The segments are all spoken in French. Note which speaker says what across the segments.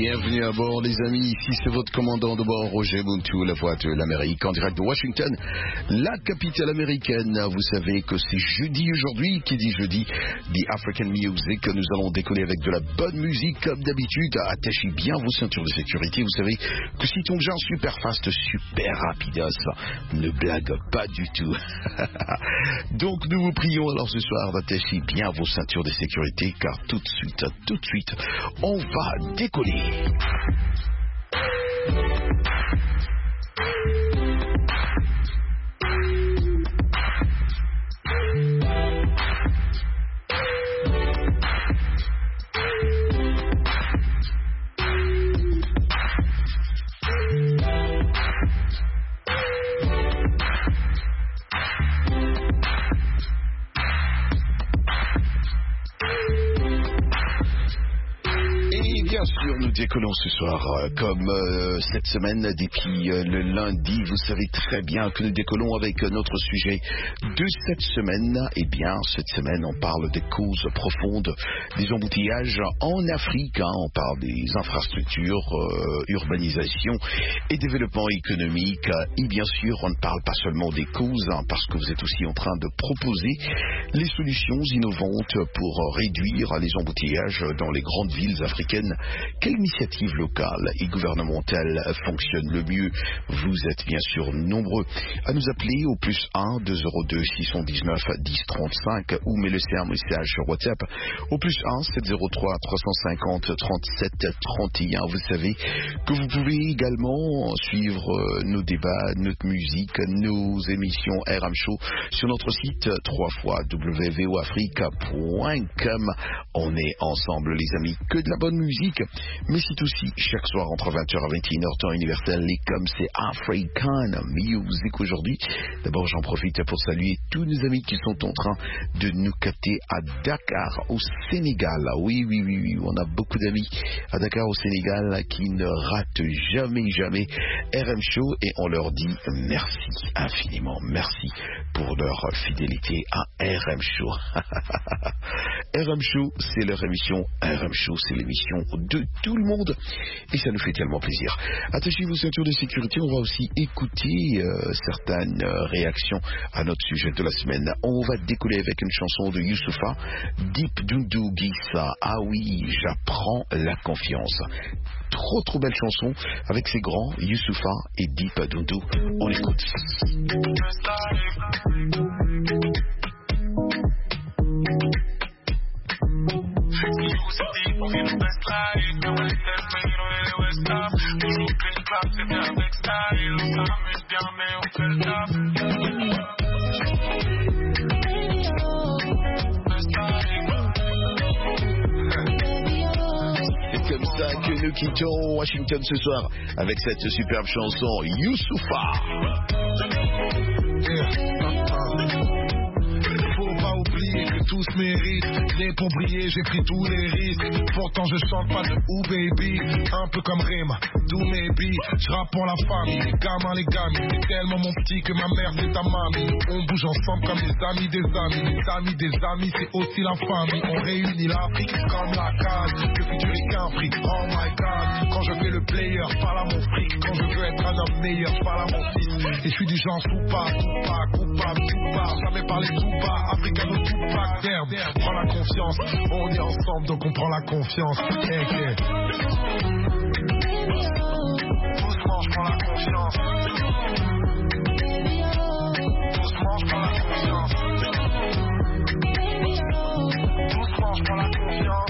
Speaker 1: Bienvenue à bord les amis, ici c'est votre commandant de bord Roger Buntu, la voix de l'Amérique en direct de Washington, la capitale américaine. Vous savez que c'est jeudi aujourd'hui, qui dit jeudi, dit African Music. Nous allons décoller avec de la bonne musique comme d'habitude. Attachez bien vos ceintures de sécurité, vous savez que si ton genre super fast, super rapidos, ne blague pas du tout. Donc nous vous prions alors ce soir d'attacher bien vos ceintures de sécurité car tout de suite, on va décoller. Bien sûr, nous décollons ce soir comme cette semaine depuis le lundi. Vous savez très bien que nous décollons avec notre sujet de cette semaine. Eh bien, cette semaine, on parle des causes profondes des embouteillages en Afrique. On parle des infrastructures, urbanisation et développement économique. Et bien sûr, on ne parle pas seulement des causes, parce que vous êtes aussi en train de proposer les solutions innovantes pour réduire les embouteillages dans les grandes villes africaines. Quelle initiative locale et gouvernementale fonctionne le mieux? Vous êtes bien sûr nombreux à nous appeler au plus 1 202 619 1035 ou me laisser un message sur WhatsApp au plus 1 703 350 37 31. Vous savez que vous pouvez également suivre nos débats, notre musique, nos émissions RM Show sur notre site www.voafrica.com. On est ensemble les amis, que de la bonne musique. Mais c'est aussi chaque soir entre 20h et 21h temps universel et comme c'est African Music aujourd'hui. D'abord j'en profite pour saluer tous nos amis qui sont en train de nous capter à Dakar au Sénégal. Oui, on a beaucoup d'amis à Dakar au Sénégal qui ne ratent jamais RM Show et on leur dit merci infiniment, merci pour leur fidélité à RM Show. RM Show, c'est leur émission. RM Show, c'est l'émission de tout le monde et ça nous fait tellement plaisir. Attachez vos ceintures de sécurité, on va aussi écouter certaines réactions à notre sujet de la semaine. On va décoller avec une chanson de Youssoupha, Deep Doundou Guissa. Ah oui, j'apprends la confiance. Trop belle chanson avec ces grands Youssoupha et Deep Doundou. On écoute. C'est comme ça que nous quittons Washington ce soir avec cette superbe chanson Youssoupha.
Speaker 2: Tous méritent, né pour briller, j'ai pris tous les risques. Pourtant je chante pas de ou baby, un peu comme Rema, do maybe. Je rappe pour la famille, les gamins, les gamines. T'es tellement mon petit que ma mère c'est ta mamie. On bouge ensemble comme des amis des amis. Les amis des amis c'est aussi la famille. On réunit l'Afrique comme la case. Le futur est qu'un fric, oh my god. Quand je fais le player, je parle à mon fric. Quand je veux être un homme meilleur, je parle à mon fils. Et je suis du genre coupable, jamais parler tout bas, africano tout bas. Prends la confiance, on est ensemble donc on prend la confiance. Hey. Doucement, je prends la confiance. Doucement, je prends la confiance. Doucement, je prends la confiance.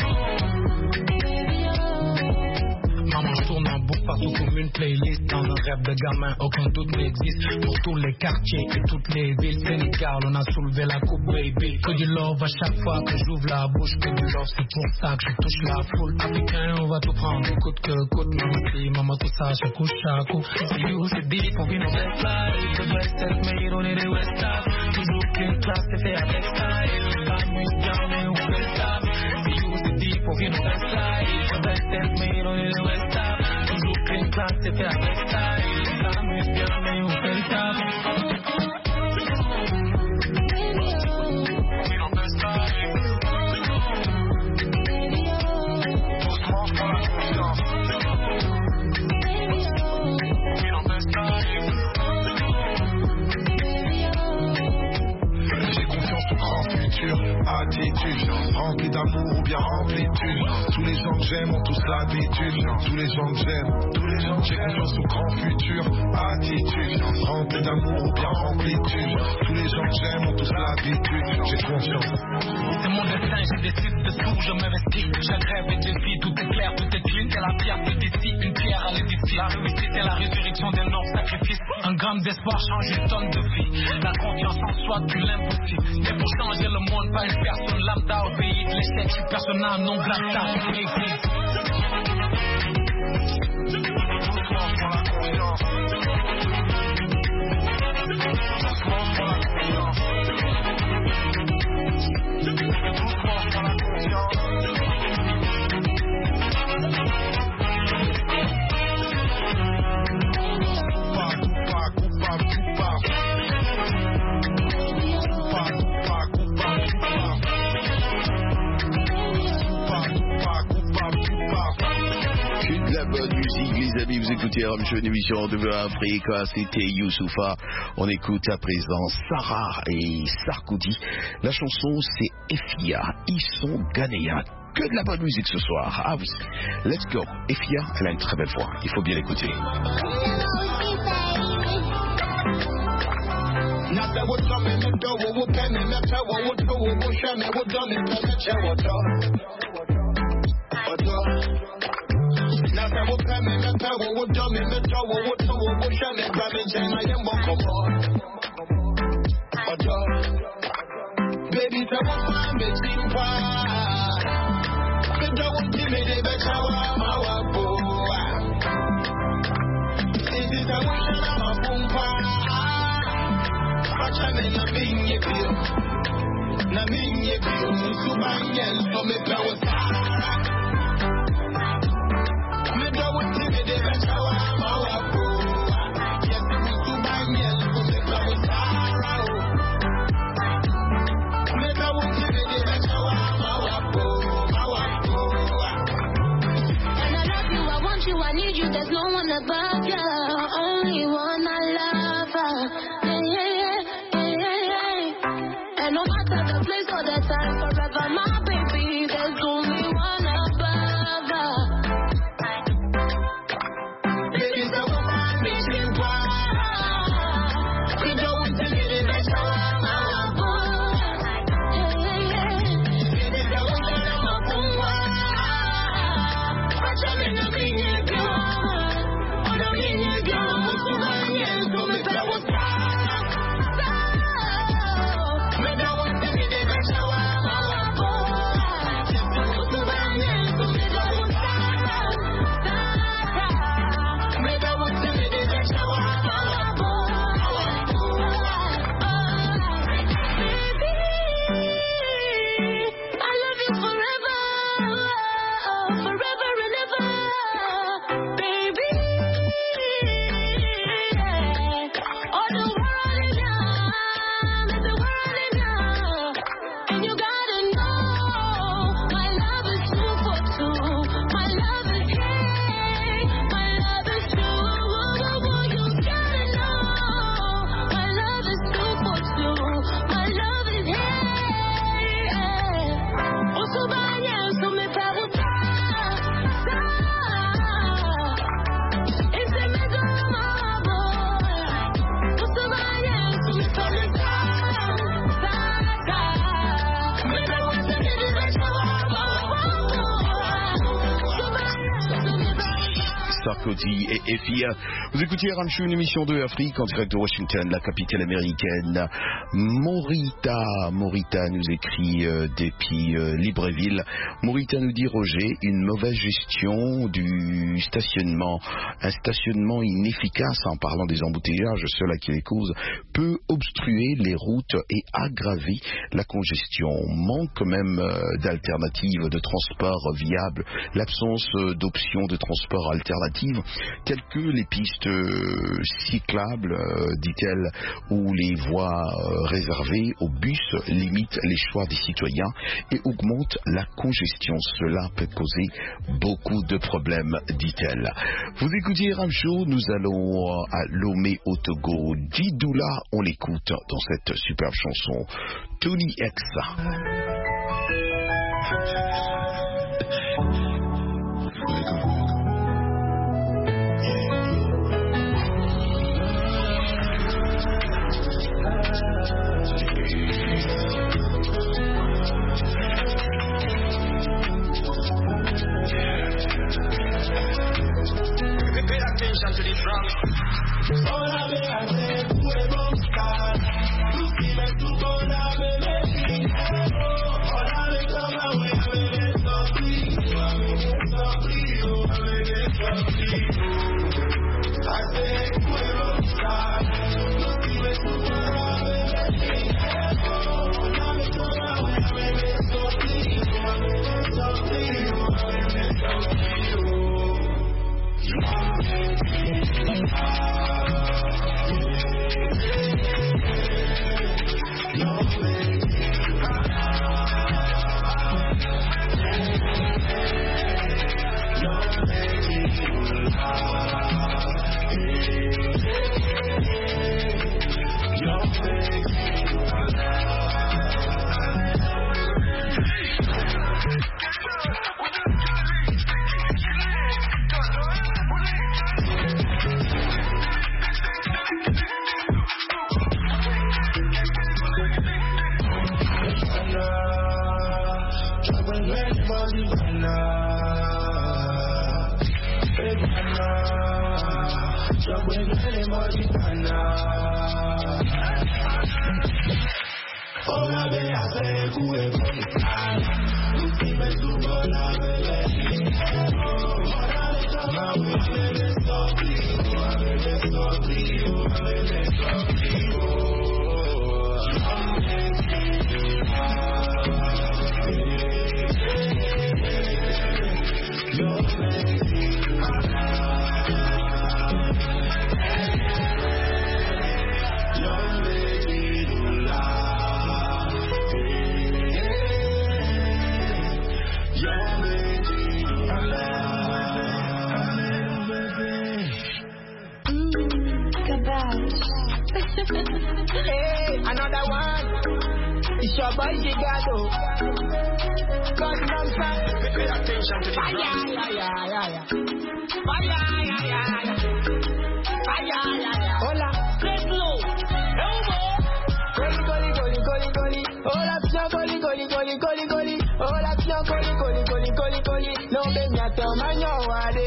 Speaker 2: Maman, je tourne en boucle partout comme une playlist. Dans un rêve de gamin, aucun doute n'existe. Pour tous les quartiers et toutes les villes. Sénégal, on a soulevé la coupe, baby. Que du love à chaque fois que j'ouvre la bouche. Que du love, c'est pour ça que je touche la foule. Africain, on va tout prendre, coûte que coûte. Maman, tout ça, je couche à coup. C'est you, c'est deep, on vit nos best lives. Le best self-made, on est des West Stars. Toujours qu'une classe, c'est fait avec style. Amuse bien, mais on fait ça. C'est you, c'est deep, on vit nos best lives. Le best self-made, on est des West Stars. Toujours qu'une classe, c'est fait avec style. Amuse bien, mais on fait ça. Doucement, je prends la confiance.
Speaker 3: d'amour ou bien rempli de thunes. Tous les gens que j'aime ont tous l'habitude. Tous les gens que j'aime, j'ai confiance au grand futur. Attitude, rempli d'amour ou bien rempli de thunes. Tous les gens que j'aime ont tous l'habitude. J'ai confiance.
Speaker 2: C'est mon destin, j'ai des types de sous, je m'investis. Chaque rêve est défi, tout est clair, tout est clean. C'est la fierté d'ici, une pierre à l'édifice. La réussite est la résurrection d'un énorme sacrifice. Un gramme d'espoir change une tonne de vie. La confiance en soi tue l'impossible. C'est pour changer le monde, pas une personne lambda. Au pays de l'échec, je suis personnel, non blabla.
Speaker 1: Les amis, vous écoutez Ramcho, une émission de Africa, c'était Youssoufa. On écoute à présent Sarah et Sarkozy. La chanson c'est Efia, ils sont ghanéens. Que de la bonne musique ce soir. Ah oui, let's go. Efia, elle a une très belle voix, il faut bien l'écouter.
Speaker 4: Baby, tell me why me think why. But don't give me the better one, my boy. This is a wish I'm a pumpa. Watch me na minye bill, na minye bill. Subanyel, so me blow Sahara. Me don't give me the better one, my boy. Yes, me subanyel, so me blow Sahara.
Speaker 5: I need you, there's no one above you. Only one I love. And no matter the place or the time, forever my baby, there's only one above. Baby, so I'm missing one. We don't want to get it better.
Speaker 1: Sarkozy et Efia. Vous écoutez Ramchou, une émission de Afrique en direct de Washington, la capitale américaine. Morita nous écrit depuis Libreville. Morita nous dit Roger, une mauvaise gestion du stationnement, un stationnement inefficace en parlant des embouteillages, ceux-là qui les causent, peut obstruer les routes et aggraver la congestion. Manque même d'alternatives de transport viables, l'absence d'options de transport alternatives telles que les pistes cyclables, dit-elle, ou les voies réservées aux bus limitent les choix des citoyens et augmente la congestion. Cela peut causer beaucoup de problèmes, dit-elle. Vous écoutez Ramcho, nous allons à Lomé au Togo. Djidoula, on l'écoute dans cette superbe chanson. Tony X.
Speaker 6: Hey, another one. It's your boy Gigado. Gangnam Style.
Speaker 3: Pay attention to the
Speaker 6: Fire, Fire. Hola. Let's go. Goli. Hola, goli. Hola, goli. No me nyata manyawade.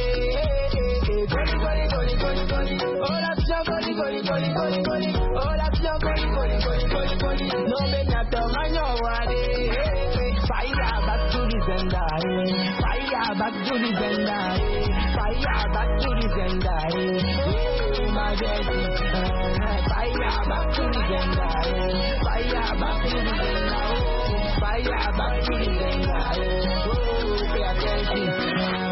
Speaker 6: Goli. Hola, goli. Hola, goli. No me nyata manyawade. Fire back to the sender. Fire back to the sender. Fire back to the sender. My baby. Fire back to the sender. Fire back to the sender. Fire back to the sender. Oh, pay attention.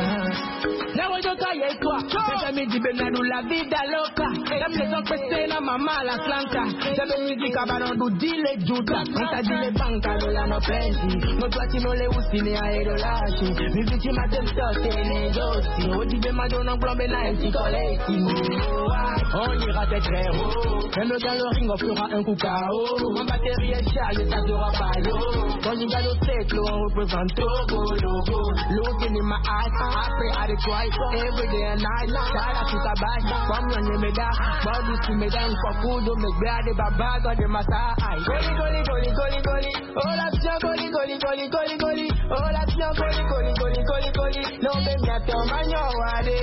Speaker 6: Esa mi jibenadu la vida loca. Dem les ont pesé la mamá la slanca. Dem musica baron dile juda. Nta dile banka dola no plenty. No twati no le usine a erolashi. Mi bichi ma dem sote ne dosi. O dibe ma donan glombe na empty collecti. On ira très haut. Même dans le ring on fera un coup KO. En batterie est chargée, ça sera pas yo. Quand il gagne au tête, on représente Togo logo. Looking in my eyes, I pray I twice. Every day and night, shout out to Kabay. From your name, body to me, then for food, do me bad, the baba, got the massa. Goli. Oh, that's your goli. Oh, that's your goli. No, baby, I tell my wade.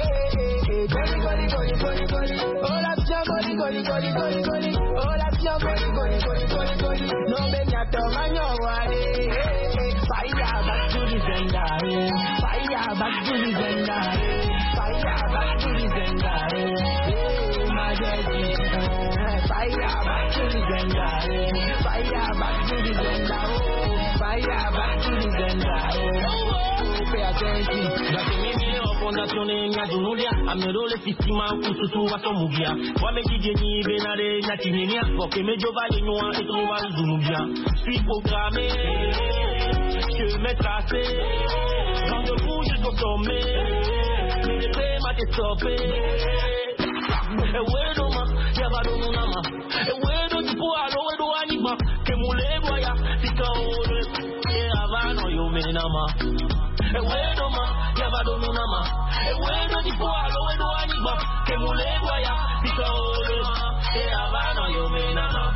Speaker 6: Goli. Oh, that's your goli. Oh, that's your goli. No, baby, I tell my wade. Fire back to the sender. Fire back to the sender. Fire back to the sender. My daddy. Fire back to the sender. Fire back to the sender. Fire back to the sender. Pay attention. Fondazione mia giunulia, a me role sistema kusutu wa somubia. Wa me kijeni benare na tinenia, oke me jovale noa et trova zunubia. Suis programmé, je me tracé, rendez-vous jusqu'au sommet. Me prêt m'a déstoppé. E wedo ma, yabado nunama. E wedo tipo alo wedo anima, que mule boya, tika ore. E avano yo menama. E wedo ma, yabado nunama. E wedo tipo alo wedo anima, que mule boya, tika ore. E avano yo menama.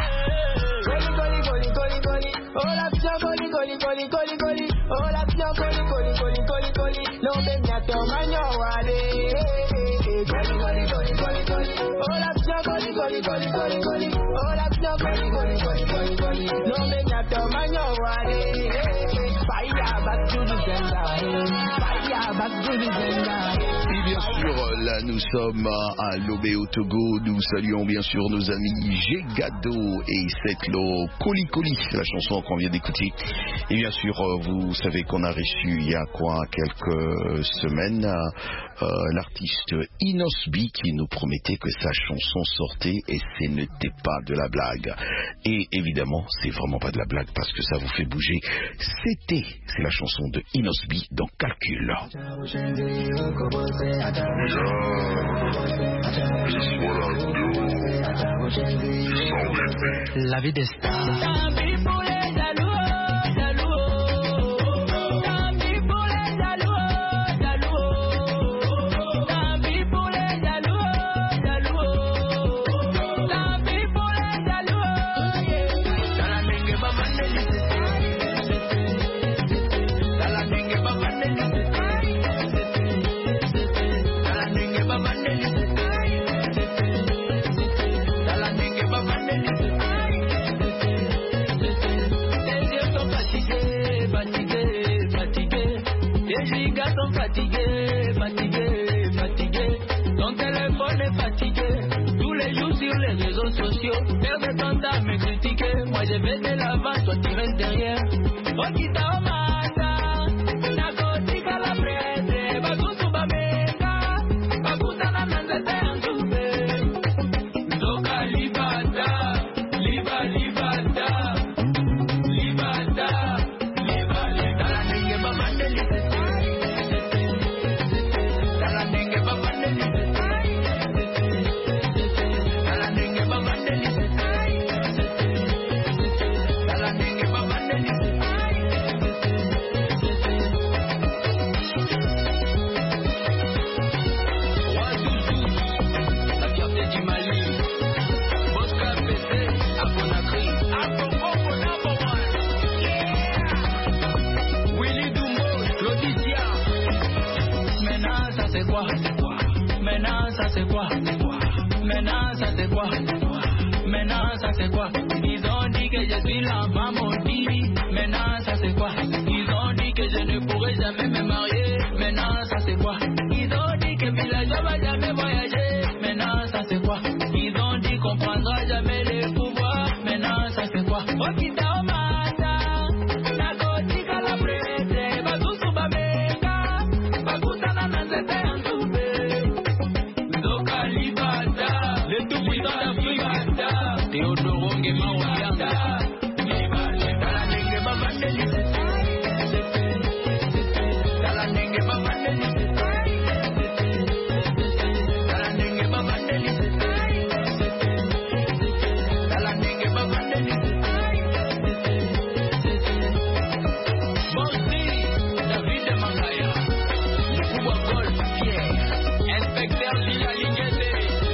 Speaker 6: Goli. Hola, goli. Hola, goli. No me nyata manyawade. Goli.
Speaker 1: Et bien sûr, là nous sommes à Lomé au Togo. Nous saluons bien sûr nos amis Gégado et Setlo Koli Koli, la chanson qu'on vient d'écouter. Et bien sûr, vous savez qu'on a reçu il y a quelques semaines l'artiste Inosbi qui nous promettait que sa chanson sortait et ce n'était pas de la blague. Et évidemment, c'est vraiment pas de la blague parce que ça vous fait bouger. C'est la chanson de Inosbi dans Calcul.
Speaker 2: La vie des stars.
Speaker 6: Perdre ton temps à me critiquer. Moi je vais de l'avant, toi tu restes derrière. Okita Omata, Nakotika la presse, Bakusu Bameka, Bakutana Nanzete Anzube. Zoka Libata, Libata, la nenge babandeli. La nenge babandeli. Maintenant ça c'est quoi? Ils ont dit que je suis l'enfant maudit. Maintenant ça c'est quoi? Ils ont dit que je ne pourrai jamais me marier. Maintenant ça c'est quoi? Ils ont dit que villageois va jamais voyager. Maintenant ça c'est quoi? Ils ont dit qu'on prendra jamais les pouvoirs. Maintenant ça c'est quoi? Okita Omata, Nakotika la presse, Bakusu Bameka, Bakutana Nanzete Anzube. Zoka Libata, le tout puissant d'Afrique. Théodoro Ngema Oyanga, la nenge babandeli. La nenge babandeli. La nenge babandeli. La nenge babandeli. Bonsi, David de Mangaya, Mkubwa Golf, Pierre, Inspecteur Gila Lingete.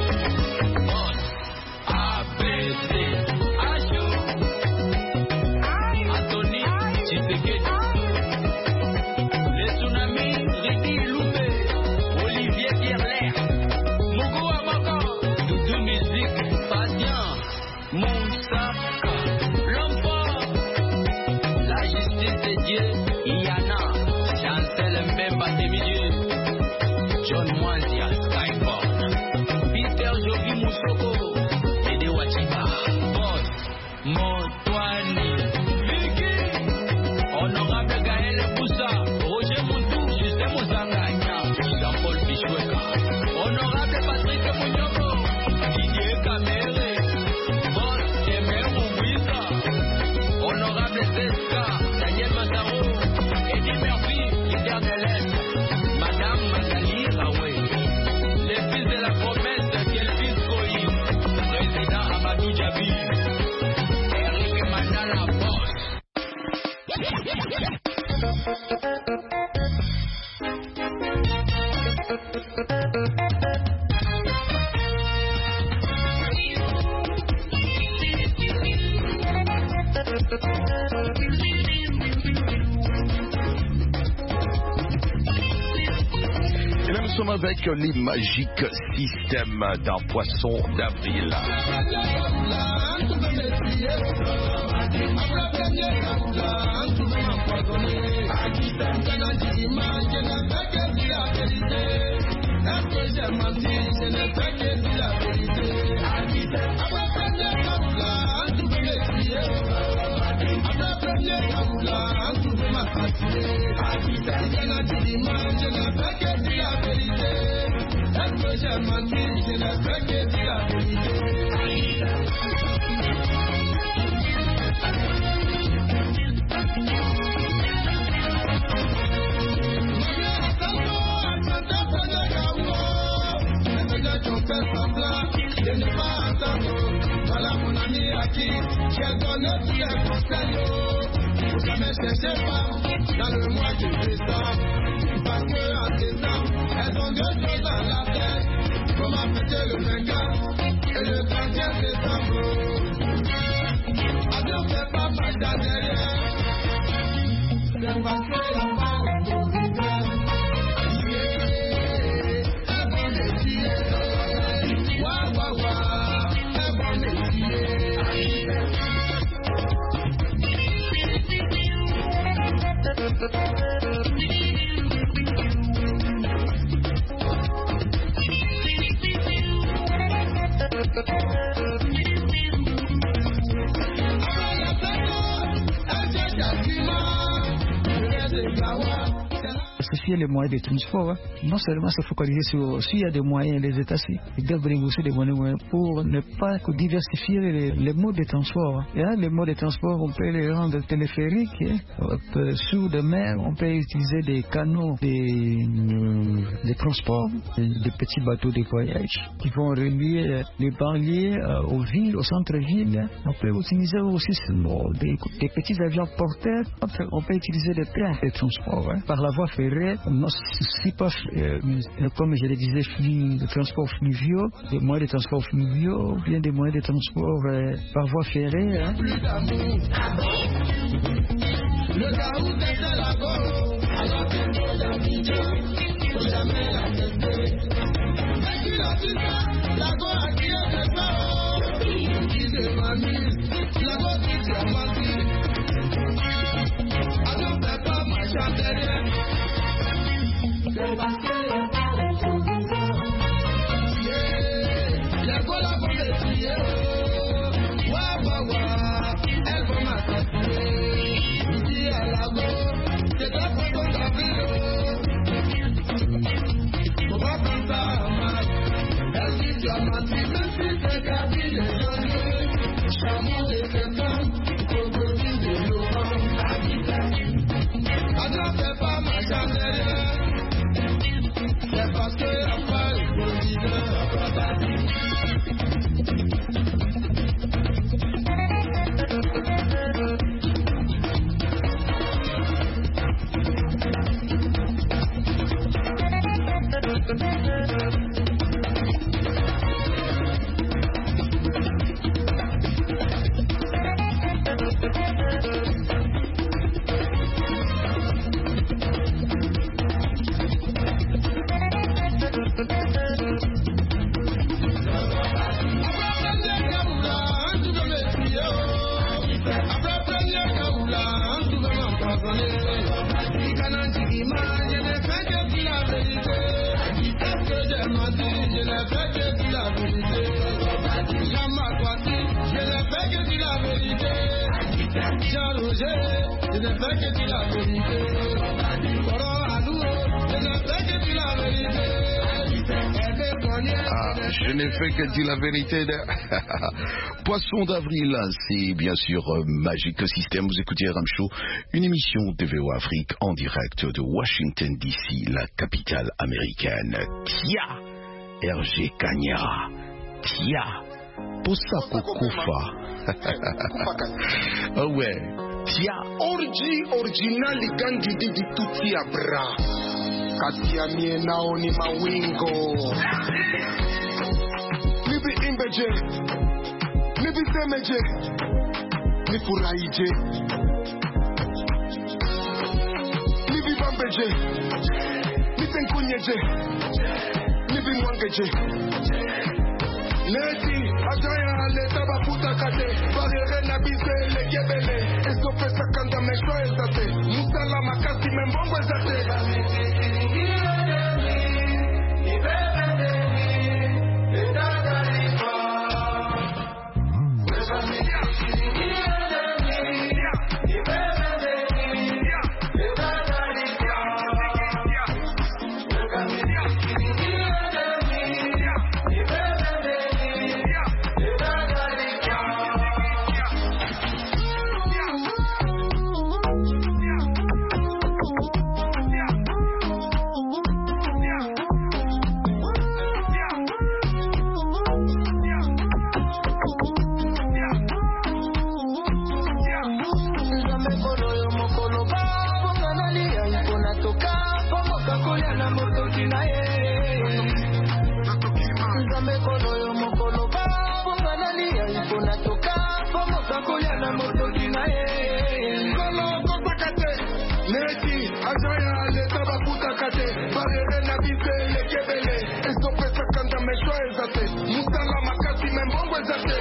Speaker 6: John Mwanzia, Skyborn, Peter Jovi Musoko, Ede Wachiba, Boss, Motwani, Vicky, Honorable Gaël Boussa, Roger Montou, Justin Mozanganya, Jean-Paul Bichoueka, Honorable Patrick Mounioko, Didier Kamere, Boss, Kemer Mouissa, Honorable Zeska, Daniel Mazaro, Eddie Murphy, leader de l'Est, Madame Magali Raoué, les fils de la promesse, Kelvis Koyi, président Amadou Djabi, Eric Mandala Boss.
Speaker 1: Et là, nous sommes avec les magiques systèmes d'un poisson d'avril.
Speaker 4: je ne fais que dire la vérité. Est-ce que j'ai menti? Je ne fais que dire la vérité. Après premier Kaboula, tout peut m'écrier. Après premier Kaboula, tout peut m'assassiner. Je n'ai dit mal, je ne fais que dire la vérité. Est-ce que j'ai menti? Je ne fais que dire la vérité. Je ne pas entendre. Voilà mon ami à qui j'ai donné tous les conseils. Faut jamais chercher femme dans le mois de décembre. Parce que en décembre, elles ont deux choses à la tête. Comment fêter le 24 et le 31 décembre. Adieu, fais pas passer derrière. C'est parce que la femme est trop bizarre.
Speaker 7: Les moyens de transport, hein. Non seulement se focaliser sur s'il y a des moyens, les États ils doivent aussi des moyens pour ne pas diversifier les modes de transport. Et là, les modes de transport, on peut les rendre téléphériques, hein. Sous de mer, on peut utiliser des canaux de transport, des petits bateaux de voyage qui vont relier les banlieues aux villes, aux centres-villes. On peut utiliser aussi des petits avions porteurs. On peut utiliser des trains de transport, hein. Par la voie ferrée. Non, si pas, comme je le disais, de transport fluviaux, des moyens de transport fluviaux, ou bien des moyens de transport par voie ferrée. Hein.
Speaker 4: Le gars où t'étais là-bas, alors que toi la vidéo, faut jamais la tester. Mais tu l'as dit ça, la go a tiré de ça, qui se m'amuse, la go qui se m'amuse. Alors fais pas marcher derrière. C'est parce que les parents sont bizarres. Les go la vont les tuer. Elles vont m'assassiner. Ici à la go, c'est ta façon d'appeler. Faut pas prendre ça à mal. Elle dit tu as menti, même si c'est Gabi les jolis. Chameau de septembre, crocodile de novembre. Alors fais pas ma chandelière. C'est parce que la femme est positive.
Speaker 1: Je n'ai fait que dire la vérité. Poisson d'avril, c'est bien sûr Magic System. Vous écoutez Ram Show, une émission de VOA Afrique en direct de Washington DC, la capitale américaine. Tia, RG Kanya, Tia, Posa Kokofa. Ah ouais, Tia.
Speaker 8: Original gangi di tutti abra. Katia mie naoni mawingo. Nibi imbeje, nibi semeje, nifuraije, nibi bambeje, nitenkunyeje, nibi mwangeje. Neti, ataya leta baputa kate, barere na bise le gebele, esto pesa kanda mesho ezate, musala makasi membongo ezate.
Speaker 6: koya na motoki na ye. Nzambe kono yo mokolo ba bonga nalia ipona toka pomosa koya na motoki na ye.
Speaker 8: Kolo kotakate neti ajaya leta bakutakate barere na bisele kebele estopesa kanda meshwa ezate musala makasi membongo ezate.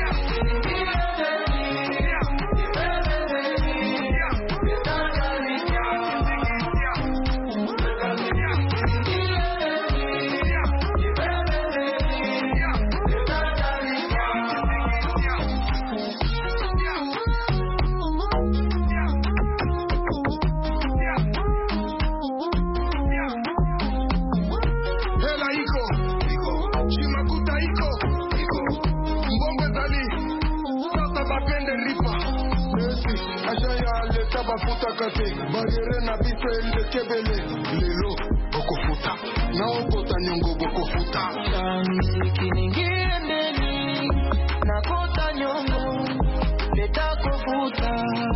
Speaker 8: Bafutakate barere na bisele kebele lelo bokofuta na okota nyongo bokofuta
Speaker 6: miziki ningiendeni na kota nyongo leta kofuta.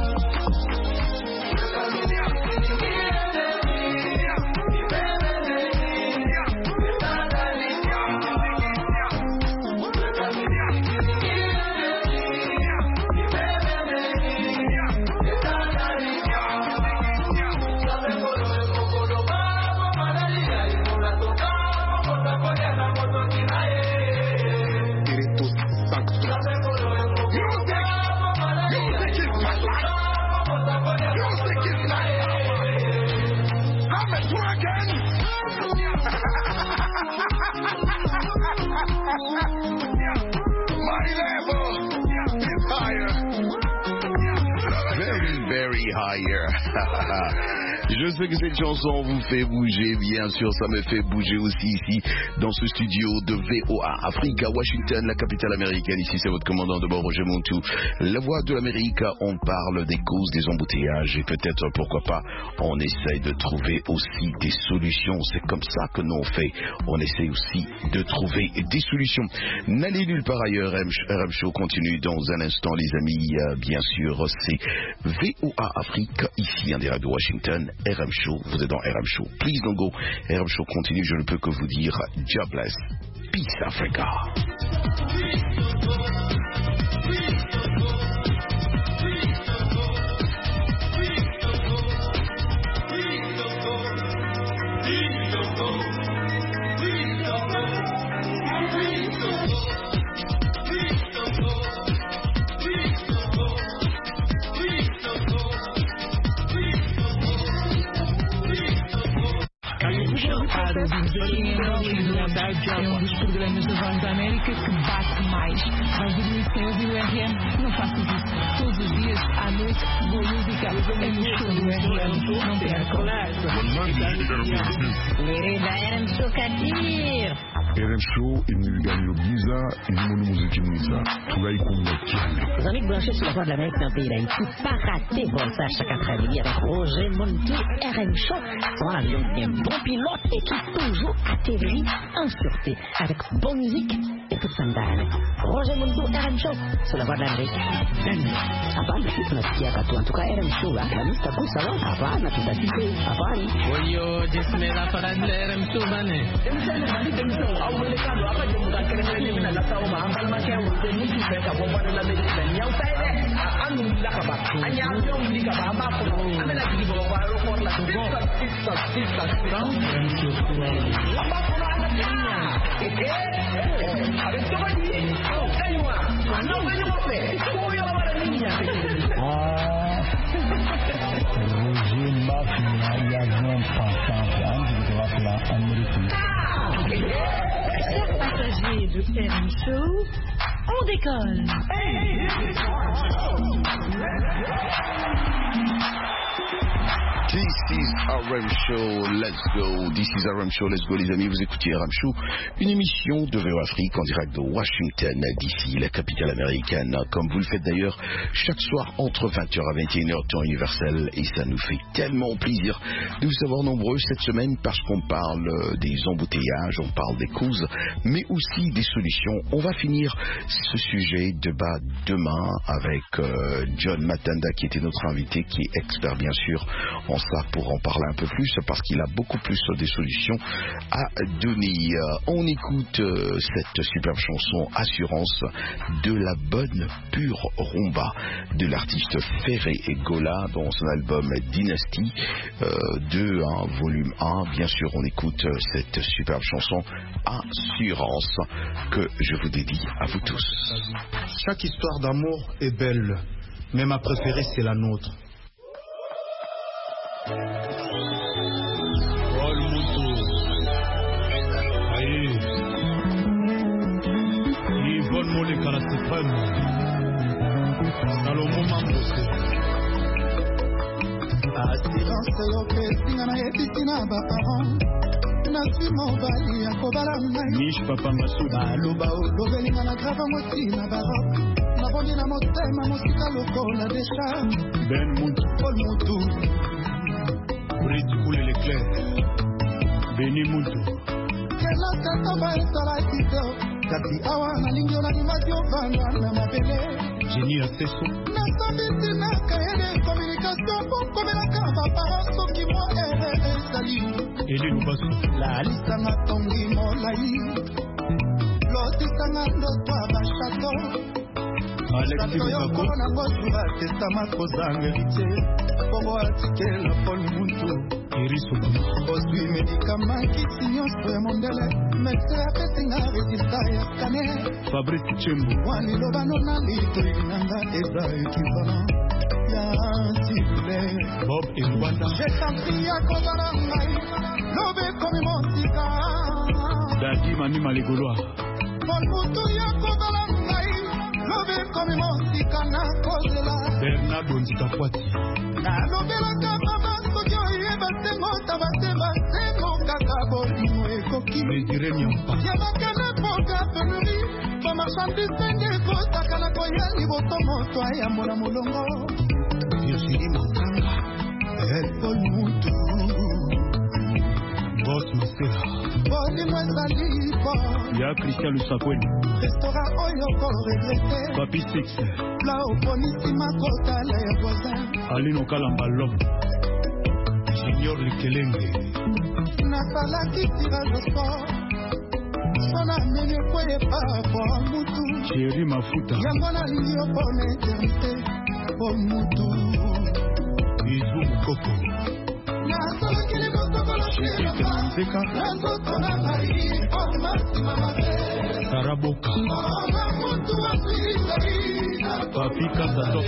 Speaker 1: Very higher. Je sais que cette chanson vous fait bouger, bien sûr, ça me fait bouger aussi ici, dans ce studio de VOA Afrique à Washington, la capitale américaine. Ici, c'est votre commandant de bord, Roger Montou. La voix de l'Amérique, on parle des causes des embouteillages et peut-être, pourquoi pas, on essaye de trouver aussi des solutions. C'est comme ça que nous on fait. On essaye aussi de trouver des solutions. N'allez nulle part ailleurs. RM Show continue dans un instant, les amis. Bien sûr, c'est VOA Afrique, ici en direct de Washington. RM Show, vous êtes dans RM Show. Please don't go. RM Show continue, je ne peux que vous dire jobless. Peace Africa.
Speaker 9: É um dos programas da Voz da América que bate mais. Vais dormir sem ouvir o RM? Não faças isso. Todos os dias, à noite, boa música. É no show do RM. Não percam.
Speaker 10: RM Show Kadir.
Speaker 3: RM Show imilganyo biza ilimono muziki mwiza tugayikumbakiane.
Speaker 10: Les amis branchés sur la Voix de l'Amérique dans le pays d'Haïti, pas rater ça chaque après-midi avec Roger Montou, RM Show. C'est un avion bien bon pilote et qui toujours atterrit en sûreté avec bonne musique et tout ça d'âne. Roger Montou, RM Show sur la Voix de l'Amérique. Hapana kitu nasikia katu en tout cas RM Show la lista kusa wa hapana tutatike hapana.
Speaker 2: Oyo jismela para RM Show bane.
Speaker 6: Awelekano apa jamu kakele na la sauma ambal ma ke wo ni ki fe ka bomba la be ni nyaw tay de anu la ka ba anya yo ni ka ba ma ko amena ki bo ba ro ko la to go sista aba ko na na nya abe to ba ni kaiwa ano ba ni mo pe ko yo ba la niña
Speaker 7: Roger Mafia y a un passant
Speaker 9: Chers passagers de RM Show, on décolle.
Speaker 1: This is RM Show, let's go. This is RM Show, let's go les amis. Vous écoutez RM Show, une émission de VOA Afrique en direct de Washington, d'ici la capitale américaine. Comme vous le faites d'ailleurs chaque soir entre 20h à 21h temps universel. Et ça nous fait tellement plaisir de vous savoir nombreux cette semaine parce qu'on parle des embouteillages, on parle des causes, mais aussi des solutions. On va finir ce sujet débat demain avec John Matanda qui était notre invité, qui est expert bien sûr en ça pour en parler un peu plus, parce qu'il a beaucoup plus des solutions à donner. On écoute cette superbe chanson Assurance de la bonne pure rumba de l'artiste Ferré et Gola dans son album Dynasty 2, volume 1. Bien sûr, on écoute cette superbe chanson Assurance que je vous dédie à vous tous.
Speaker 11: Chaque histoire d'amour est belle, mais ma préférée c'est la nôtre. Yvonne Moleka la suprême, Salomon Mambose.
Speaker 12: Assurance yo pesinga na etisina ba parents. Nasi mobali akobala ngai.
Speaker 11: Mish papa masuda.
Speaker 12: Loba lobelinga na grava motina barok. Na bondi na motema mosika lokola desha.
Speaker 11: Ben Muntu.
Speaker 12: Paul Muntu.
Speaker 11: Brit coule l'éclair. Beni Muntu.
Speaker 12: Kela tata ba esala kiteo. Kati awa na lingyo na nimatio bana na mabele.
Speaker 11: Jenny Aseso.
Speaker 12: Na sabiti na kaede communication pour komela kaba paraso ki mo esali.
Speaker 11: Eli Lubasu.
Speaker 12: La lista na tongi molai. Loti sanga ndoto abashato.
Speaker 11: Alexis Mukako.
Speaker 12: Na ngosura testama kozanga ite. Bobo atikela Paul Muntu.
Speaker 11: Iriso Bama.
Speaker 12: Osui médicament kisi nyonso ya mondele. Mese apesinga résultat ya scanner.
Speaker 11: Fabrice Chembo.
Speaker 12: Wani lobano na lito inanga eza equivalent. Ya antibule.
Speaker 11: Bob Elwanda.
Speaker 12: J'ai senti ya kozala ngai. Lobe komi mosika.
Speaker 11: Dadi Mani Malegoloa.
Speaker 12: Paul Muntu ya kozala ngai. Lobe komi mosika na kozela.
Speaker 11: Bernardo Nzikapwati.
Speaker 12: Na lobelaka mama soki oyeba sengo tabasemba sengo kaka bolimo ekoki.
Speaker 11: Desire Nyampa.
Speaker 12: Ya bakana poka penuri. Bamarchandise nde ekotaka na koya liboso moto ayambola molongo.
Speaker 11: Virginie Manganga.
Speaker 12: Paul Muntu.
Speaker 11: Boss Masera.
Speaker 12: Bolimo ezali po.
Speaker 11: Ya Christian Lusakweni.
Speaker 12: Restaurant oyo ko regrete.
Speaker 11: Papi Six.
Speaker 12: La oponisi makotala ya voisin.
Speaker 11: Alino Kalamba Lom. Junior Likelenge.
Speaker 12: Nasalaki tirage au sort. Sona mene kweye pa Paul Muntu.
Speaker 11: Chéri Mafuta.
Speaker 12: Yango nalingi opona eternité Paul Muntu.
Speaker 11: Izu Mukoko.
Speaker 12: Nasalaki libosokolo
Speaker 11: Zeka.
Speaker 12: Nanzoto na ngai omasima mabe.
Speaker 11: Karaboka.
Speaker 12: Mama Muntu asili.
Speaker 11: Papi Kazatok.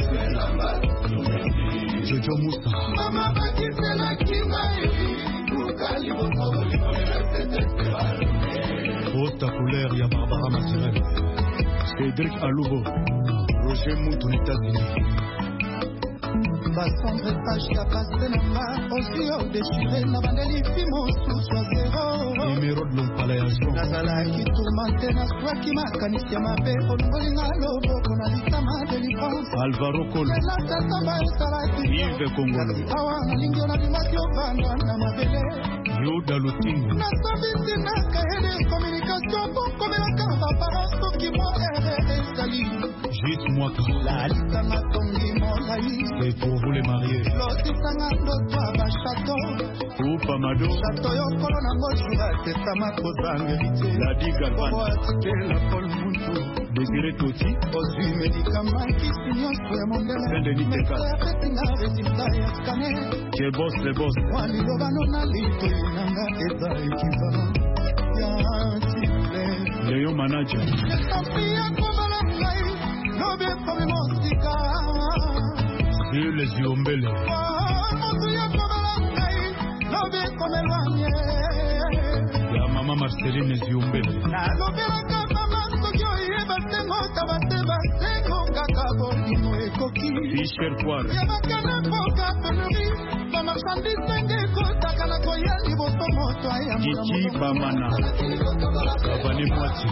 Speaker 11: Jojo Musa.
Speaker 12: Mama bakisela kingai. Ukali bosokoli kolela setete.
Speaker 11: Haute couleur, ya Barbara Matirel. Cédric Aloubo. Roger Moutou, États-Unis.
Speaker 12: Basombre page ya passé na ma. Aussi au déchiré na bandeli fimo sous zéro.
Speaker 11: Numéro de l'empalation.
Speaker 12: Nazalaki tourmenté na swaki makanisi ya mabe. Olungolinga loboko na litama délivrance.
Speaker 11: Alvaro Kolo.
Speaker 12: Kela tatamba esalaki.
Speaker 11: Yves Kongolo.
Speaker 12: Awa na lingyo na dimaki obanda na mabele.
Speaker 11: Yoda Lutingo.
Speaker 12: Na sabisi na kaede communication pour komela kaba paraso ki mo esali.
Speaker 11: Gis Mwaka.
Speaker 12: La lista na tongi molai.
Speaker 11: C'est pour vous les mariés.
Speaker 12: Loti sanga ndoto abashato.
Speaker 11: Oupa Mado.
Speaker 12: Chato yo kolo na ngosura testama kozanga hérité.
Speaker 11: La Diga
Speaker 12: Bobo atikela Paul Muntu.
Speaker 11: Désiré Toti.
Speaker 12: Osui médicament kisi nyonso ya mondele.
Speaker 11: Saint-Denis Teka.
Speaker 12: Mese apesinga résultat ya scanner.
Speaker 11: Quel boss les boss.
Speaker 12: Wani lobano na lito inanga eza equivalent. Ya antibule.
Speaker 11: Léon Manager.
Speaker 12: Esampi ya kobala ngai. Lobe komi mosika.
Speaker 11: Sur les Yombele.
Speaker 12: Motu ya kobala ngai. Lobe komelwanye.
Speaker 11: Ya Mama Marceline Ziombele.
Speaker 12: Na lobelaka mama soki oyeba sengo tabasemba sengo kaka bolimo ekoki.
Speaker 11: Fischer Poire.
Speaker 12: Ya bakana poka penuri. Bamarchandise nde ekotaka na koya liboso moto ayambola molongo.
Speaker 11: Gigi Bamana. Abane Mwati.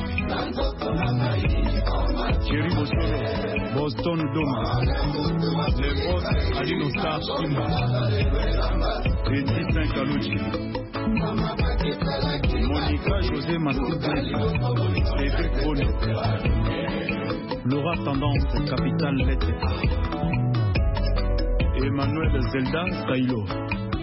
Speaker 11: Thierry Bosoro. Boston Doma. Les boss Alino Star Simba. Petit Saint-Kalouji. Monica José Massoudji. Cédric Bono. Laura Tendance, Capitale Lettre. Emmanuel Zelda Saïlo.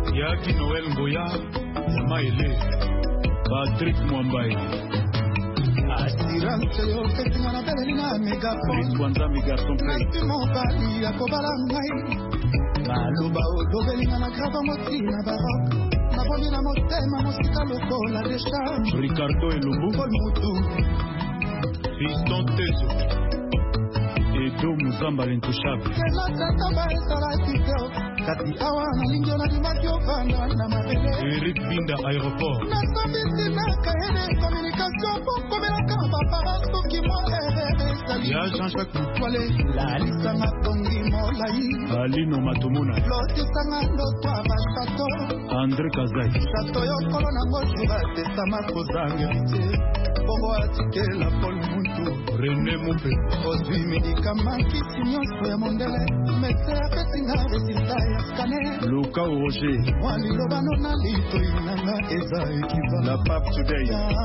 Speaker 11: Yaki Noël Ngoya, Yamaele, Patrick Mwambaye.
Speaker 12: Assurance yo ketinga na belina megafone.
Speaker 11: Kwanza Megason Play.
Speaker 12: Mobali ya kobala ngai. Baloba odobelinga na grava moti na barok. Na boni na motema mosika lokola desha.
Speaker 11: Ricardo Elumbu.
Speaker 12: Paul Mutu.
Speaker 11: Fiston Teso. Edo Muzamba l'intouchable.
Speaker 12: Kela tata ba esala kiteo. Kati awa na linjo na dimakyo kanda na mabele.
Speaker 11: Eric Binda aéroport.
Speaker 12: Na sabiti na kaede communication pour komela kamba paraso ki mo ere.
Speaker 11: Ya Jean-Jacques
Speaker 12: Mutwale. La lisa na tongi molai.
Speaker 11: Alino Matomona.
Speaker 12: Loti sanga ndo kwa bashato.
Speaker 11: André Kazai.
Speaker 12: Shato yo kolo na ngoshi ba tesama kozanga. Bongo atikela Paul Mutu.
Speaker 11: René Moupe.
Speaker 12: Ozwi medikama kisi nyonso ya mondele. Mese apesinga resita ya skane.
Speaker 11: Luka Roger.
Speaker 12: Waliloba nona lito inanga eza ekiva.
Speaker 11: La Pape Today.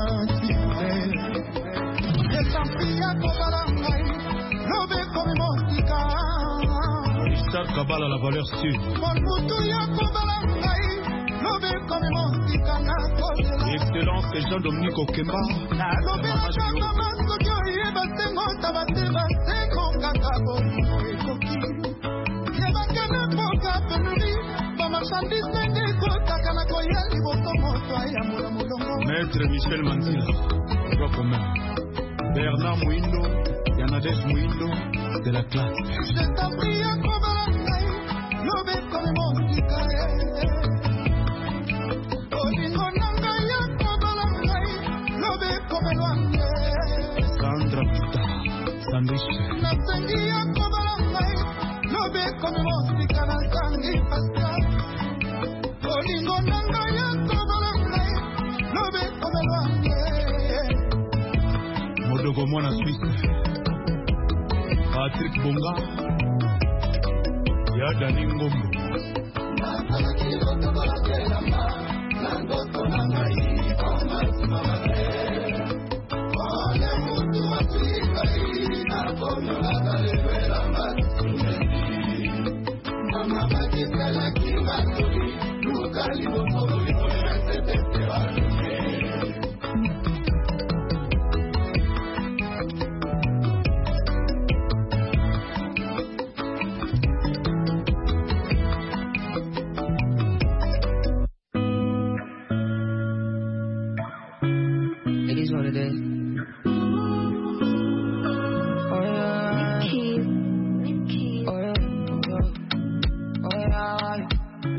Speaker 12: Esampia kobala ngai. Lobe komi mosika.
Speaker 11: Richard Kabala la valeur sûre.
Speaker 12: Paul Mutu ya kobala ngai. Lobe komi mosika na kodela.
Speaker 11: Excellence Jean-Dominique Okemba.
Speaker 12: Na lobe na kaka masoki oyeba sengo tabateba sengo kaka bongo ekoki. Yebakene mboka penuri. Bamarchandise nenge kotaka na koya liboso moto ayambola molongo.
Speaker 11: Maître Michel Manzila. Droit commun. Bernard Mouindo. Yanades Mouindo. De la classe.
Speaker 12: Je t'en prie à kobala ngai. Lobe komi mosika Olingo nanga ya kobala ngai. Lobe komi lwange.
Speaker 11: Sandra Puta. Sandwich.
Speaker 12: Nasengi ya kobala ngai. Lobe komi mosika na sangi Pascal. Olingo nanga ya kobala ngai. Lobe komi lwange.
Speaker 11: Modogo Mwana Suisse. Patrick Bonga. Ya Dani Ngombo.
Speaker 6: It is what it is. Oh yeah. Nikki. Oh yeah. Oh yeah.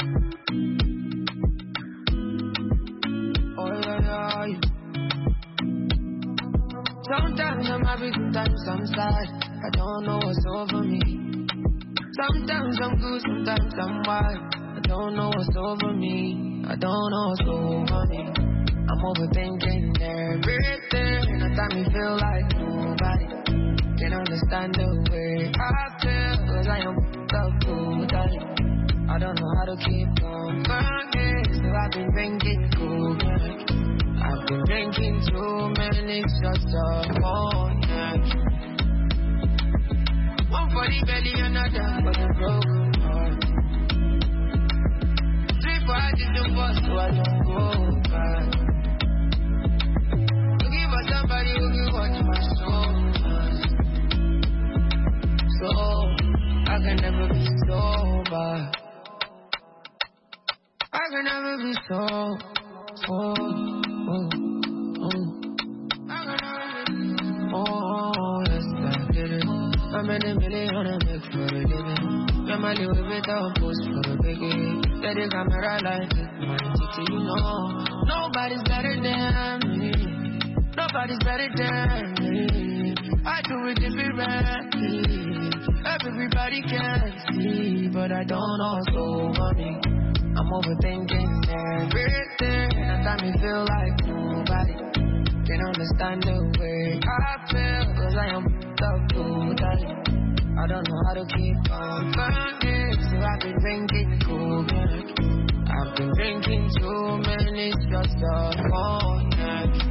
Speaker 6: Oh yeah. Sometimes I'm happy, sometimes I'm sad. I don't know what's over me. Sometimes I'm good, sometimes I'm wild. I don't know what's over me. I don't know what's over me. I'm overthinking everything. At times me feel like nobody can understand the way I feel. Cause I am up totally. I don't know how to keep on burning. So I've been drinking cognac. I've been drinking too many shots of cognac. One for the belly, another for the broken heart. 3 for I didn't bust, so I don't go back. Somebody who can watch my shoulders. So I can never be sober. I can never be sober. Yes, I did it. I'm in a million on a make for a living. Yeah, my little bit of post for a biggie. Let the camera light it, my city, you know. Nobody's better than me. Nobody's better than me. I do it differently. Everybody can see, but I don't know what's over me. I'm overthinking everything. At times me feel like nobody can understand the way I feel. Cause I am up totally. I don't know how to keep on burning. So I've been drinking cognac. I've been drinking too many shots of cognac.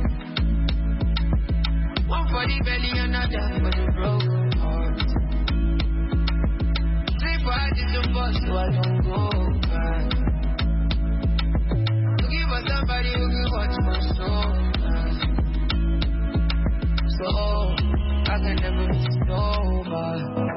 Speaker 6: One for the belly, another for the broken heart. 3 for I didn't bust, so I don't go back.
Speaker 4: my soul. So I can never be sober.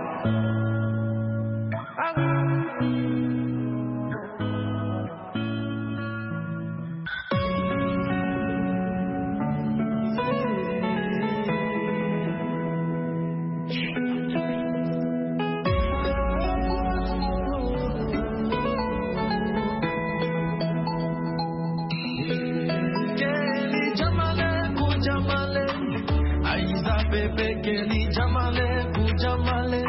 Speaker 6: Kelly Jamale, Kujamale.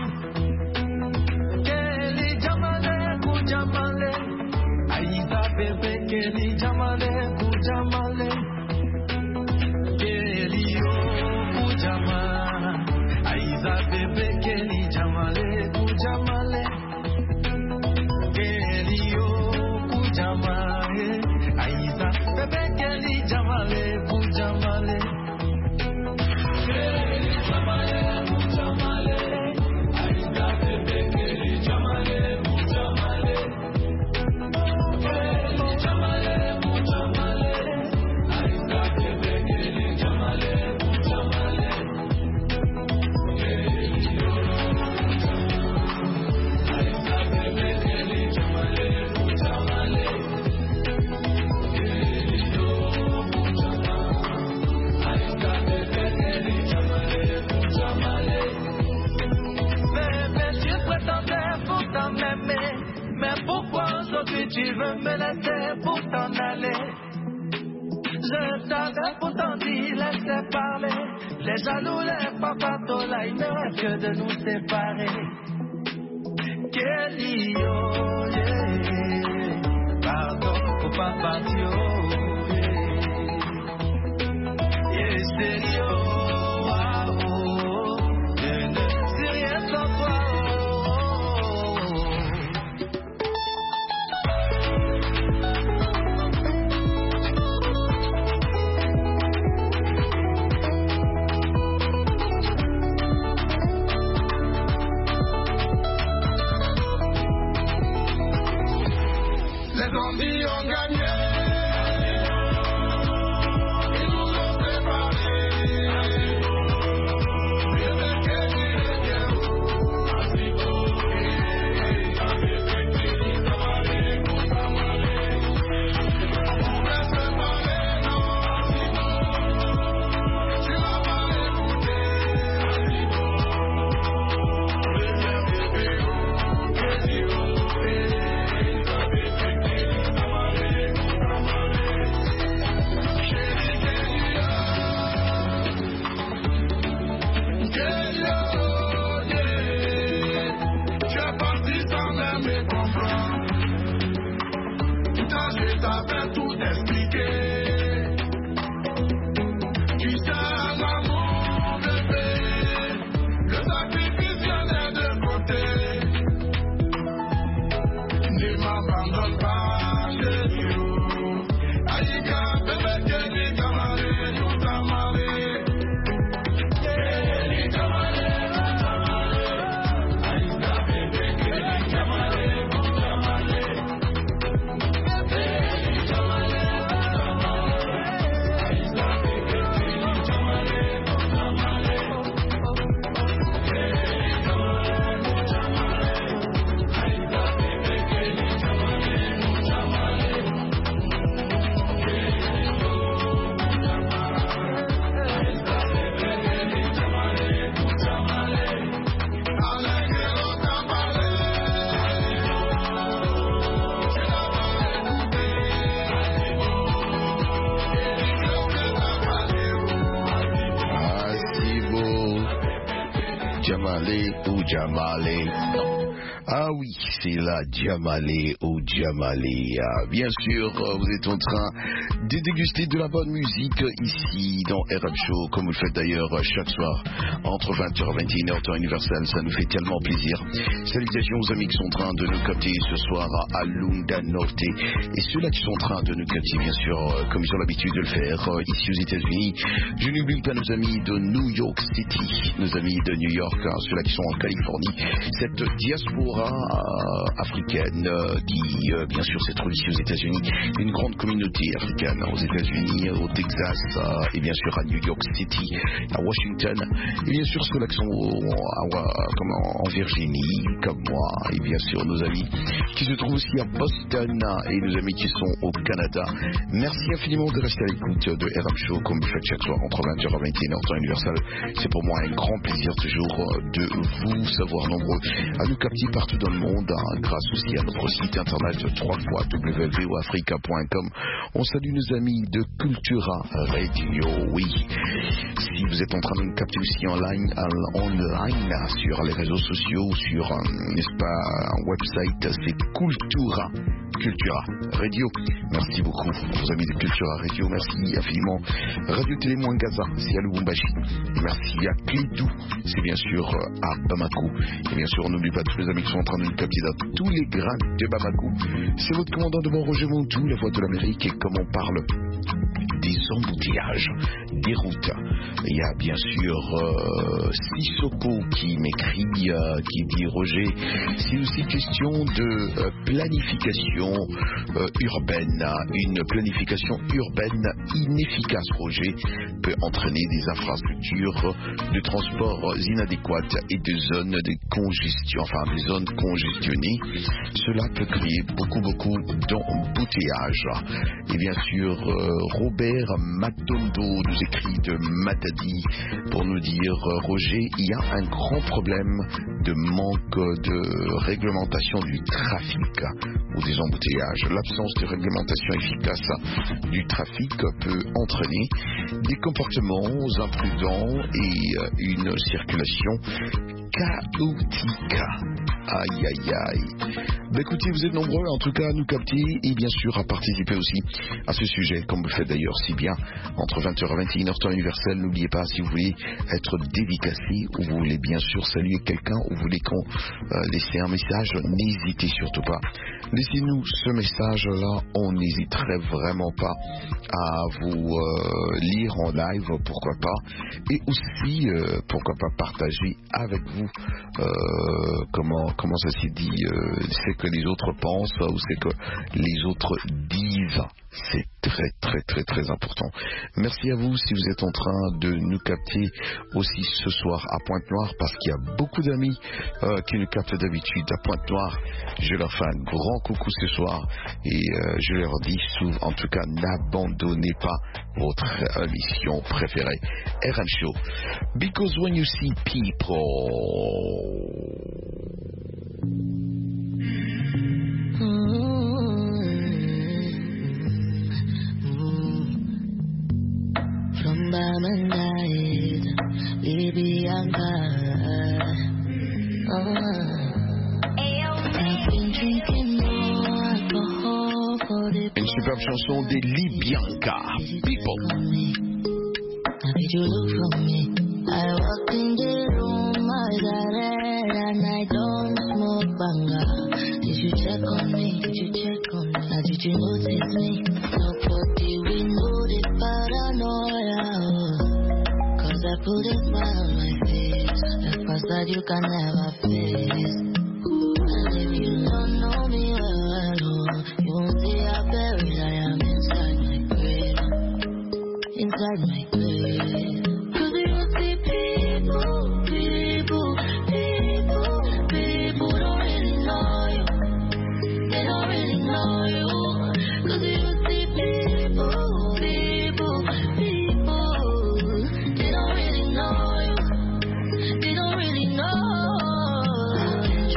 Speaker 6: Kelly Jamale, Kujamale. Aïda bébé, Kelly Jamale, Kujamale. Kelly oh, Kujama. Aïda bébé, Kelly Jamale, Kujamale. Kelly oh, Kujama. Aïda bébé, Kelly Jamale, Kujamale. Tu veux me laisser pour t'en aller. Je t'avais pourtant dit laisser parler. Les jaloux, les papatos, là il ne reste que de nous séparer. Kelly, oh yeah. Pardon pour papa, oh yeah. Yeah, sérieux, oh, oh. Je ne sais rien sans toi.
Speaker 4: Les zombies ont gagné. Ils nous ont séparés.
Speaker 1: Djamale ou Djamale. Ah oui, c'est la Djamale ou Djamale. Bien sûr, vous êtes en train de déguster de la bonne musique ici dans RM Show, comme vous le faites d'ailleurs chaque soir entre 20h et 21h temps universel. Ça nous fait tellement plaisir. Salutations aux amis qui sont en train de nous capter ce soir à Lunda Norte et ceux-là qui sont en train de nous capter, bien sûr, comme ils ont l'habitude de le faire ici aux États-Unis. Je n'oublie pas nos amis de New York City, nos amis de New York, ceux-là qui sont en Californie. Cette diaspora diaspora africaine qui, bien sûr, s'est trouvée ici aux États-Unis. Une grande communauté africaine aux États-Unis, au Texas, et bien sûr à New York City, à Washington, et bien sûr ceux qui sont en Virginie, comme moi, et bien sûr nos amis qui se trouvent aussi à Boston et nos amis qui sont au Canada. Merci infiniment de rester à l'écoute de RM Show comme vous faites chaque soir entre 20h et 21h temps universel. C'est pour moi un grand plaisir toujours de vous savoir nombreux à nous capter partout dans le monde grâce aussi à notre site internet www.africa.com. On salue nos amis de Cultura Radio. Oui, si vous êtes en train de nous capter aussi online sur les réseaux sociaux, sur n'est-ce pas, un website, c'est Cultura Radio. Merci beaucoup aux amis de Cultura Radio. Merci infiniment Radio Télé Mwangaza, c'est à Lubumbashi. Et merci à Clédou, c'est bien sûr à Bamako. Et bien sûr, on n'oublie pas tous les amis qui sont en train de nous capter dans tous les grains de Bamako. C'est votre commandant de bord Roger Montou, la voix de l'Amérique, et comme on parle des embouteillages, des routes. Il y a bien sûr Sissoko qui m'écrit, qui dit Roger, c'est aussi question de planification urbaine. Une planification urbaine inefficace, Roger, peut entraîner des infrastructures de transport inadéquates et des zones de congestion, enfin des zones congestionnées. Cela peut créer beaucoup d'embouteillages. Et bien sûr, Robert Matondo nous écrit de Matadi pour nous dire Roger, il y a un grand problème de manque de réglementation du trafic ou des embouteillages. L'absence de réglementation efficace du trafic peut entraîner des comportements imprudents et une circulation chaotique. Aïe aïe aïe. Bah écoutez, vous êtes nombreux en tout cas à nous capter et bien sûr à participer aussi à ce sujet, comme vous le faites d'ailleurs si bien entre 20h et 21h temps universel. N'oubliez pas, si vous voulez être dédicacé ou vous voulez bien sûr saluer quelqu'un ou vous voulez qu'on laisse un message, n'hésitez surtout pas. Laissez-nous ce message-là, on n'hésiterait vraiment pas à vous lire en live, pourquoi pas, et aussi pourquoi pas partager avec vous comment ça s'est dit, c'est que les autres pensent ou c'est que les autres disent. C'est très important. Merci à vous si vous êtes en train de nous capter aussi ce soir à Pointe-Noire, parce qu'il y a beaucoup d'amis qui nous captent d'habitude à Pointe-Noire. Je leur fais un grand coucou ce soir et je leur dis en tout cas, n'abandonnez pas votre émission préférée, RM Show. Because when you see people... Une superbe chanson des Libyanka, People.
Speaker 13: Did you look from me? I walked in the room, eyes are red, and I don't smoke banga. Did you check on me? Did you check on me? Now did you notice me? Nobody will know the paranoia. Cause I put a smile on my face, a facade you can never face. And if you don't know me well, you won't see how buried I am inside my grave. Inside my grave. Cause you see people don't really know you. They don't really know you. Cause you see people, they don't really know you. They don't really know.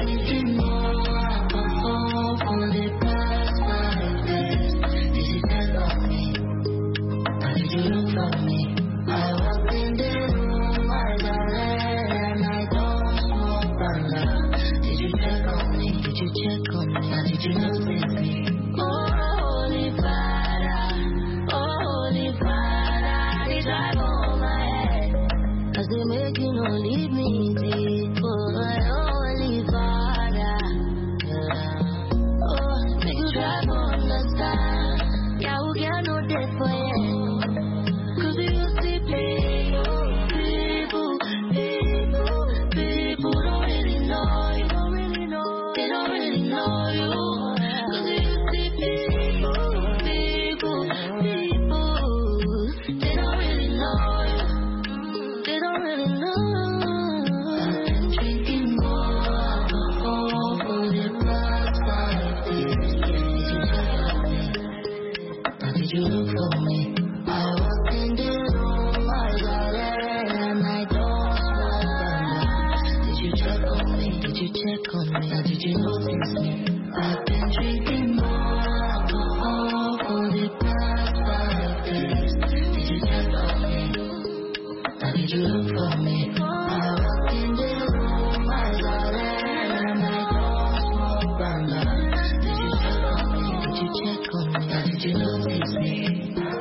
Speaker 13: did you look for me? I walked in the room, I got it, and I don't smoke. Did you check on me? Did you check on me? Or did you notice me? I've been drinking more alcohol for the past 5 days. Did you check on me? Or did you look for me? I walked in the room, I got it, and I don't smoke banga. Did you check on me? Did you check on me? Or did you notice me?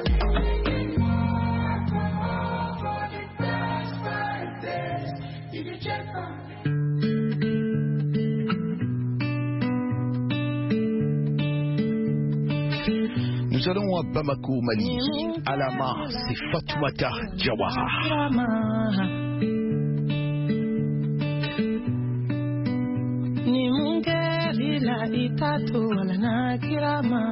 Speaker 1: Nous allons à Bamako, Mali. Alama, c'est Fatoumata Diawara.
Speaker 9: Ni mungeri la itatu wala na kirama.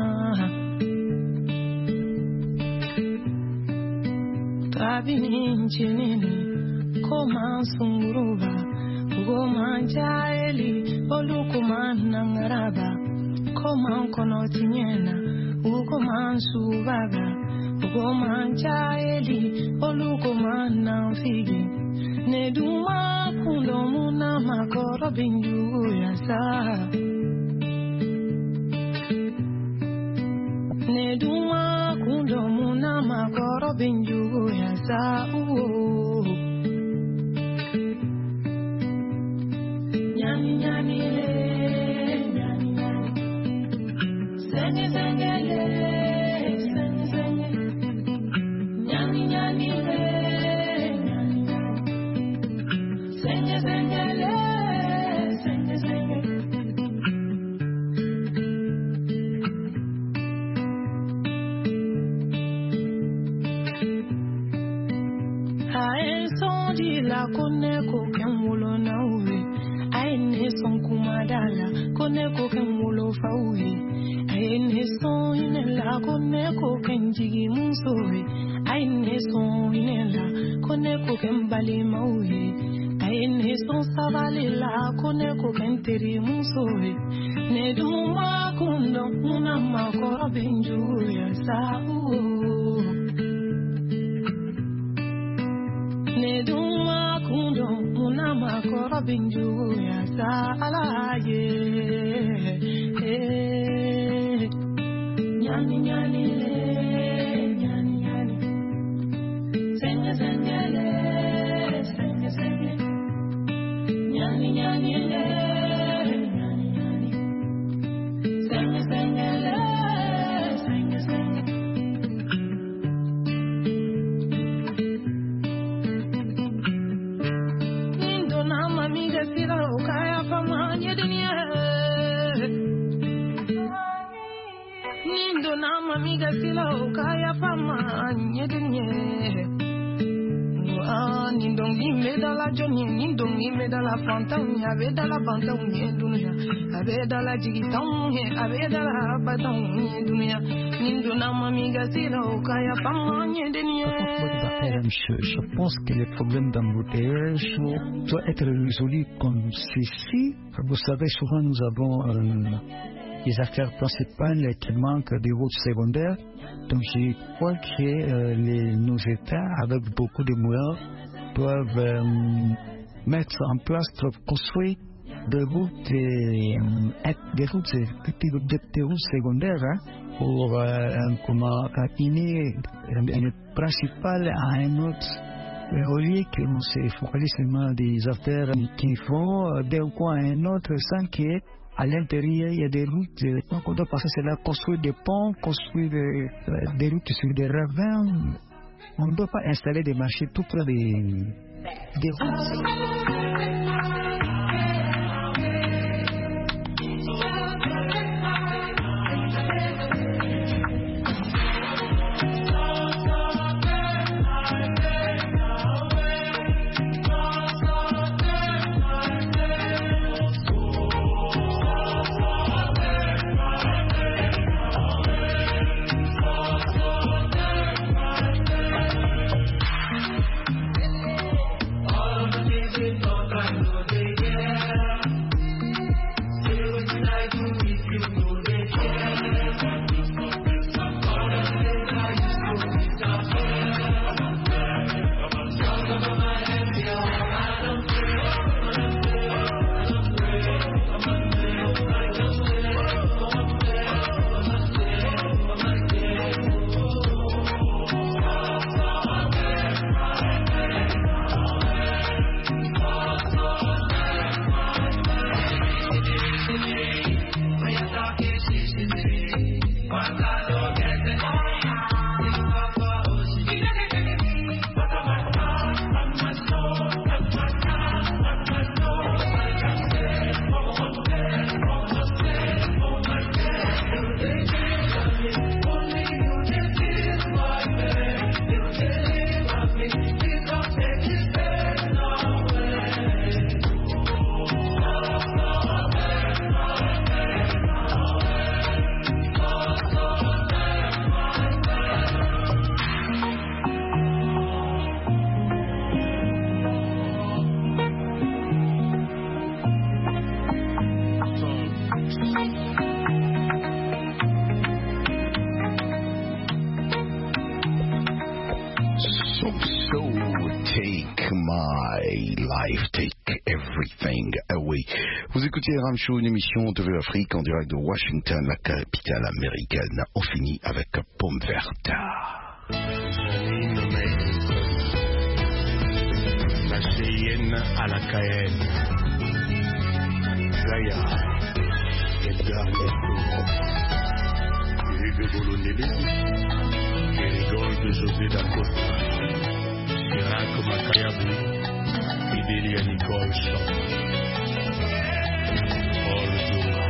Speaker 9: Tabi ninjinini koma sunguruba. Goma jaeli olukuma nangaraba. Koma kono tinyena. Ugoman subaga, ugoman chaeli, olugoman nanfigi. Neduma kundomuna makoro binju yasa. Neduma kundomuna makoro binju yasa. Nyani nyani le, nyani nyani. Senge senge le, senge senge. Nyani nyani le, nyani nyani. Senge senge le, senge senge. Ae sondi la kone koken mulo na uwe. Ae ne son kumadala kone koken mulo fa uwe. Aine son inela kone koken jigi munsowe. Aine son inela kone koken bali mauwe. Aine son savale la kone koken teri munsowe. Ne duma kundo una makoro benju ya sao. Ne duma kundo una makoro benju ya sa Nyani nyani le, nyani nyani. Senge senge le, senge senge. Nyani nyani le, nyani nyani. Senge senge le, senge senge. Nindo na mamiga sira ukaya fama nyedinie. Nindo na mamiga sila ukaya fama nyedinye. Nindo ngime dala jonye, nindo ngime dala fantaunye, abe dala bantaunye dunya, abe dala jigitaunye, abe dala bataunye dunya. Nindo na mamiga sila ukaya fama nyedinye.
Speaker 7: Je pense que les problèmes d'embouteillage doivent être résolus comme ceci. Vous savez, souvent nous avons les affaires principales qui manquent des routes secondaires. Donc je crois que nos États, avec beaucoup de moyens, doivent mettre en place, construire des routes, des routes secondaires pour unir une principale à un autre. Au lieu qu'on se focalise seulement des affaires qui font d'un coin à un autre sans qu'il y ait à l'intérieur, il y a des routes. Donc on doit passer cela, construire des ponts, construire des routes sur des ravins. On ne doit pas installer des marchés tout près des routes.
Speaker 4: All of the
Speaker 1: Take my life, take everything away. Vous écoutez Ram Show, une émission de l'Afrique en direct de Washington, la capitale américaine. On finit avec Pomme Verte.
Speaker 11: La Cheyenne à la Cayenne, Gaïa, Edgar Neto, Hugues Bolonélé, Hérigole de José Dakota, Chirac Makayabou, Idélia Nicole Chant, Paul Zouma.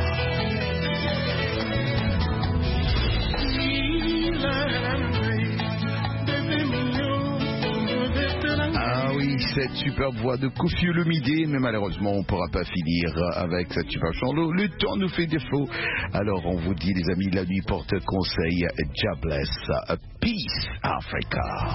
Speaker 1: Ah oui, cette superbe voix de Koffi Olomidé, mais malheureusement on ne pourra pas finir avec cette superbe chanson. Le temps nous fait défaut. Alors on vous dit les amis, la nuit porte conseil. God bless. Peace Africa.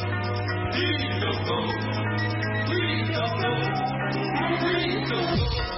Speaker 4: Please don't go.